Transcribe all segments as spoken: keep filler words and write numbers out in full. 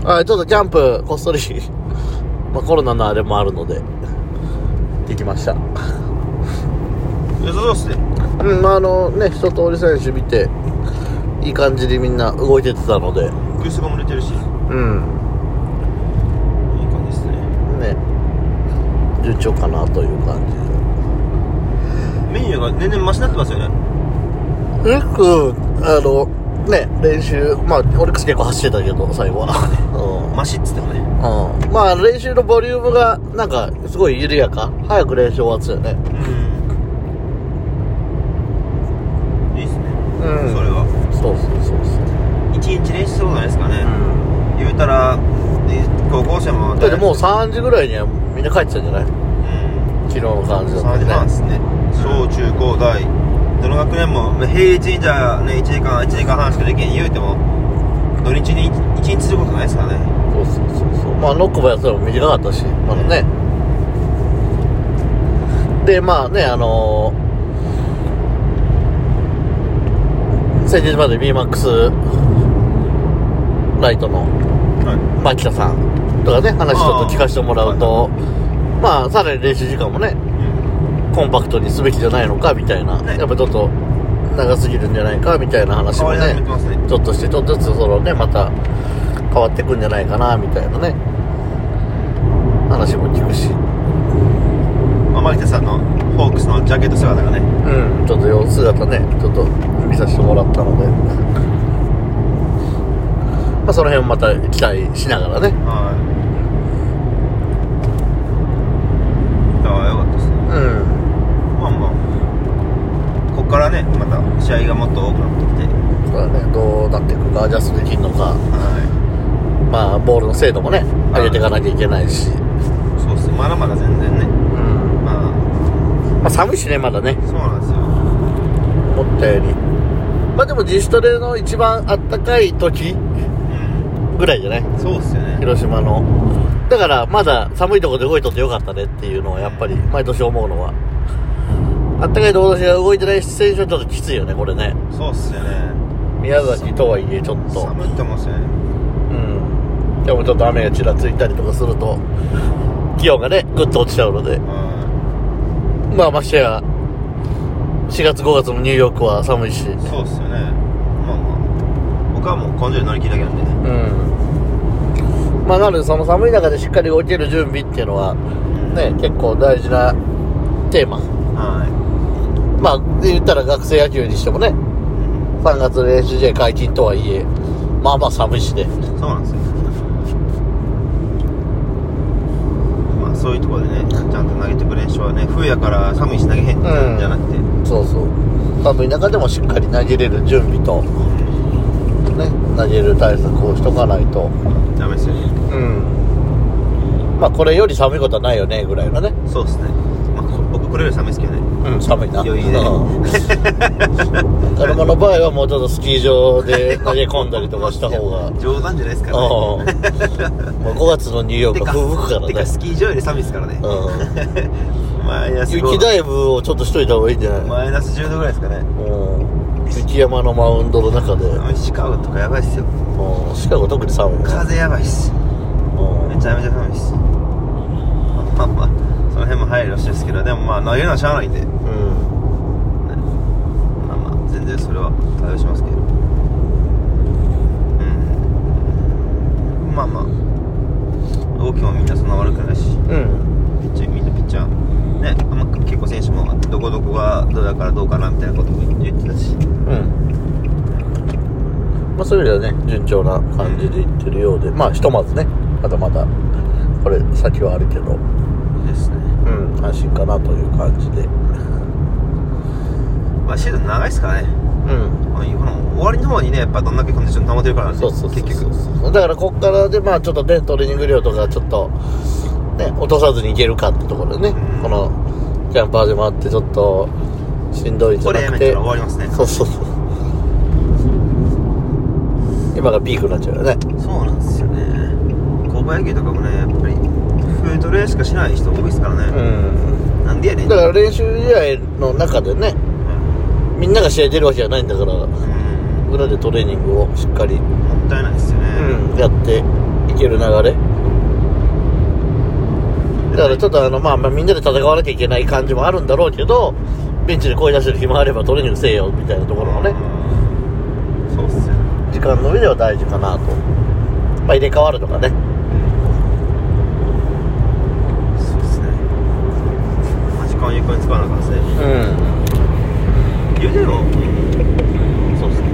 あ、ちょっとキャンプこっそりまあコロナのあれもあるのでできました。 良さそうっすね。 うん、あのね、一通り選手見ていい感じでみんな動いててたので、 グースがも出てるし、 うん、 いい感じですね。 ね、順調かなという感じメニューが年々マシになってますよね。 で、よくあのね、練習、まあオリックス結構走ってたけど最後は、うん、 マシっつってもね、 うん、まあ練習のボリュームがなんかすごい緩やか、早く練習終わってたよね。 うん、いいっすね、 うん、 それは。 そうそうそうそう、 一日練習することないですかね、 うん、 言うたら高校生もだってもうさんじぐらいにはみんな帰ってたんじゃない？ うん、 昨日の感じだったさんじはんですね。小中高大どの学年も平日にじゃあねいちじかんいちじかんはんしかできん言うても土日にいちにちすることないですからね。 そうそうそうそう、まあノックもやったら短かったしまだね、うん、でまあね、あのー、先日まで ビーマックス ライトの牧田さんとかね、話ちょっと聞かせてもらうと、まあさらに練習時間もね、うん、コンパクトにすべきじゃないのかみたいな、ね、やっぱちょっと長すぎるんじゃないかみたいな話も ね, ねちょっとしてちょっとずつそのねまた変わってくんじゃないかなみたいなね話も聞くし、 牧田さんのホークスのジャケット姿がね、 うん、ちょっと様子姿ねちょっと見させてもらったので、まあその辺もまた期待しながらね、 はい、ああよかったですね。うん、まあまあこっからねまた試合がもっと多くなってきて、 そうだね、どうなっていくかアジャストできるのか、はい、まあボールの精度もね上げていかなきゃいけないし、 そうですね、まだまだ全然ね、うん、まあ、 まあ寒いしねまだね、 そうなんですよ、 思ったより、まあでも自主トレの一番あったかい時ぐらいじゃない、うん、 そうっすよね、 広島の。だからまだ寒いところで動いとってよかったねっていうのはやっぱり毎年思うのは、あったかいところが動いてない選手はちょっときついよねこれね。 そうっすよね、 宮崎とはいえちょっと寒いと思うんですよね。 うん、でもちょっと雨がちらついたりとかすると気温がねぐっと落ちちゃうので、うん、まあましてやしがつごがつのニューヨークは寒いし、 そうっすよね、まあまあ僕はもう根性に乗り切るだけなんでね、 うん、まあなのでその寒い中でしっかり動ける準備っていうのはね、うん、結構大事なテーマ、はい、まあ言ったら学生野球にしてもね、さんがつ練習試合解禁とはいえまあまあ寒いしね。 そうなんですよ、まあそういうところでねちゃんと投げてくれん人はね冬やから寒いし投げへんじゃなくて、うん、 そうそう寒い中でもしっかり投げれる準備と、ね、投げる対策をしとかないとダメですよね。 うんまあこれより寒いことはないよねぐらいのね。 そうですね、まあ、僕これより寒いですけどね。 うん、寒いな。 余裕で。 カルマの場合はもうちょっとスキー場で投げ込んだりとかした方が冗談じゃないですからね。 もうごがつのニューヨークは吹雪くからね。 てかスキー場より寒いですからね。うん、マイナス雪ダイブをちょっとしといた方がいいんじゃない？ マイナスじゅうどぐらいですかね。うん、 雪山のマウンドの中で。 シカゴとかやばいっすよ。 うん、シカゴ特に寒い。 風やばいっす。めちゃめちゃ寒いっす。まあまあその辺も配慮してですけど、でもまあ投げるのはしゃあないんで、うん、ね、まあまあ全然それは対応しますけど、うん、まあまあ動きもみんなそんな悪くないし、うん、ピッチャーみんなピッチャーね、あんま結構選手もどこどこがどうだからどうかなみたいなことも言ってたし、うん、 まあそういう意味ではね順調な感じでいってるようで、うん、まあひとまずねまだまだこれ先はあるけどですね、 うん、安心かなという感じで、 まあシーズン長いですからね、うん、この終わりの方にねやっぱどんだけコンディション保てるからね、そうそうそうそう、結局だからこっからでまあちょっとねトレーニング量とかちょっとね落とさずにいけるかってところでね、うん、このキャンパーでもあってちょっとしんどいんじゃなくて、これやめたら終わりますね。 そうそうそう、今がピークになっちゃうよね。 そうなんですよね。高校野球とかもねやっぱりフートレーしかしない人多いですからね、うん、なんでやねん。 だから練習試合の中でね、うん、みんなが試合出るわけじゃないんだから、うん、裏でトレーニングをしっかりもったいないですよね、 うん、やっていける流れだからちょっとあの、まあ、まあみんなで戦わなきゃいけない感じもあるんだろうけど、ベンチで声出してる暇あればトレーニングせえよみたいなところもね、 そうっすよ、 時間の上では大事かなと。まあ入れ替わるとかね、 そうっすね、まあ、時間を有効に使わなかったですね。うん言うても、そうっすね、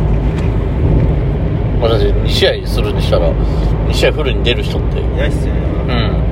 私に試合するにしたらに試合フルに出る人っていないっすよね。 うん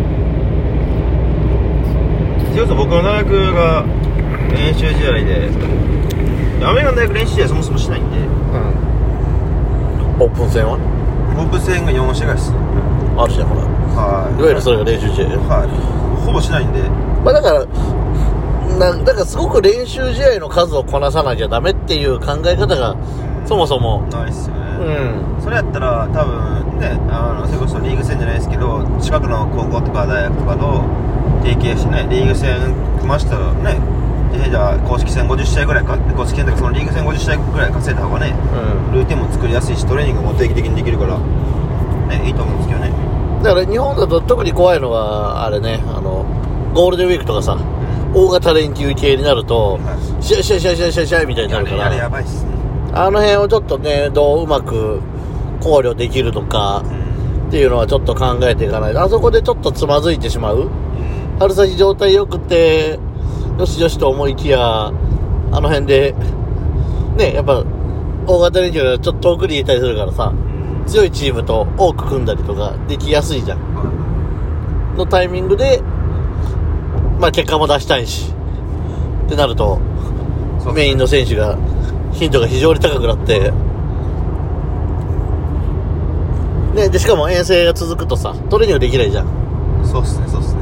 それこそ僕の大学が練習試合で、アメリカの大学練習試合そもそもしないんで、うん、 オープン戦はオープン戦がよん試合です、うん、 あるじゃんほら、はい、いわゆるそれが練習試合、 はい、ほぼしないんで、 まあだからなだからすごく練習試合の数をこなさなきゃダメっていう考え方が、うん、そもそもないっすよね、 うん、 それやったら多分ね、あのそれこそリーグ戦じゃないですけど、近くの高校とか大学とかと提携してね、リーグ戦組ましたらね、じゃあ公式戦ごじゅっ試合ぐらいか、公式戦とかそのリーグ戦ごじゅっ試合ぐらい稼いだ方がね、うん、ルーティンも作りやすいし、トレーニングも定期的にできるからね、いいと思うんですけどね。 だから日本だと特に怖いのがあれね、あのゴールデンウィークとかさ、うん、大型連休系になると、はい、試合試合試合試合試合試合みたいになるから、 あれやばいっすね。 あの辺をちょっとね、どううまく考慮できるのかっていうのはちょっと考えていかないと、あそこでちょっとつまずいてしまう、うん、春先状態良くてよしよしと思いきや、あの辺でね、やっぱ大型連休がちょっと遠くにいたりするからさ、うん、強いチームと多く組んだりとかできやすいじゃん、うん、のタイミングでまあ結果も出したいしってなると、メインの選手が頻度が非常に高くなってね、でしかも遠征が続くとさ、トレーニングできないじゃん。 そうっすね、そうっすね。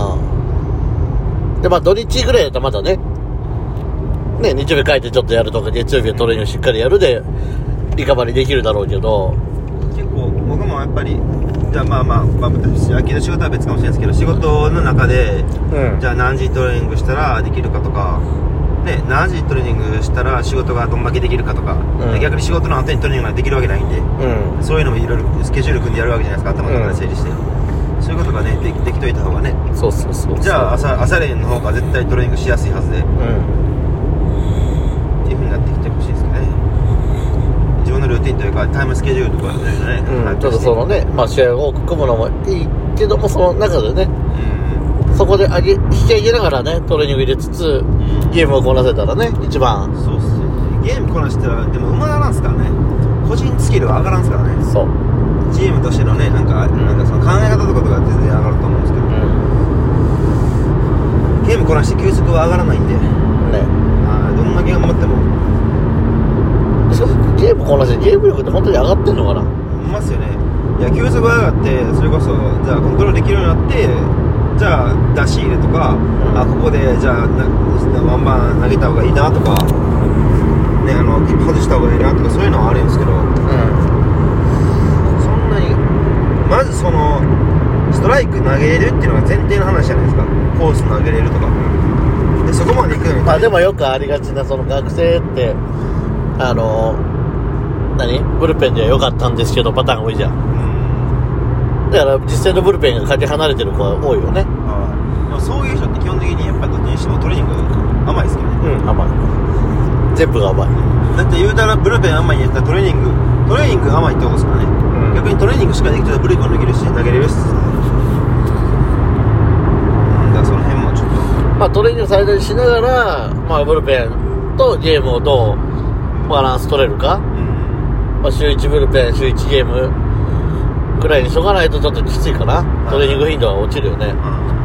うん。で、まあ土日ぐらいだとまだね、ね、日曜日帰ってちょっとやるとか、月曜日はトレーニングしっかりやるで、リカバリーできるだろうけど。 結構、僕もやっぱり、じゃあまあまあ、まあ、野球の仕事は別かもしれないですけど、仕事の中で、うん、じゃあ何時トレーニングしたらできるかとか、ね、何時トレーニングしたら仕事がどんだけできるかとか、うん、逆に仕事の後にトレーニングができるわけないんで、うん、そういうのもいろいろスケジュール組んでやるわけじゃないですか、頭の中で整理して、うん、そういうことがね、でき、できといた方がね、 そうそうそうそう、 じゃあ 朝, 朝練の方が絶対トレーニングしやすいはずで、うん、っていう風になってきてほしいですけどね。自分のルーティンというかタイムスケジュールとかね、 うん、ちょっとそのね、まあ試合を多く組むのもいいけども、その中でね、うん、そこで上げ引き上げながらね、トレーニング入れつつ、うん、ゲームをこなせたらね、一番。 そうっすね。ゲームこなしたらでも馬ならんすからね、個人スキルは上がらんすからね。 そう、 チームとしてのね、なんか、うん、なんかその考え方とかとか全然上がると思うんですけど、うん、ゲームこなして球速は上がらないんでね、あどんなゲーム持ってもゲームこなしてゲーム力って本当に上がってんのかな。 いますよね。いや、球速が上がって、それこそじゃあコントロールできるようになって、じゃあ出し入れとか、うん、あここでじゃあなワンバン投げた方がいいなとかね、あの外した方がいいなとか、そういうのはあるんですけど、うん、そんなにまずそのストライク投げれるっていうのが前提の話じゃないですか。コース投げれるとかで、そこまで行くのに、 まあでもよくありがちな、その学生ってあの何ブルペンでは良かったんですけどパターンが多いじゃん、うん、だから実際のブルペンがかけ離れてる子は多いよね。 あでもそういう人って基本的にやっぱどっちにしてもトレーニング甘いですけどね。 うん、甘い、全部が甘い。 だって言うたらブルペン甘いんやったらトレーニングトレーニング甘いってことですからね、うん、逆にトレーニングしかできてたらブルペンもできるし投げれるし、うん、だからその辺もちょっとまあトレーニング最大にしながら、まあブルペンとゲームをどうバランス取れるか、うん、まあ週いちブルペン週いちゲームぐらいにしとかないとちょっときついかな、トレーニング頻度は落ちるよね、うん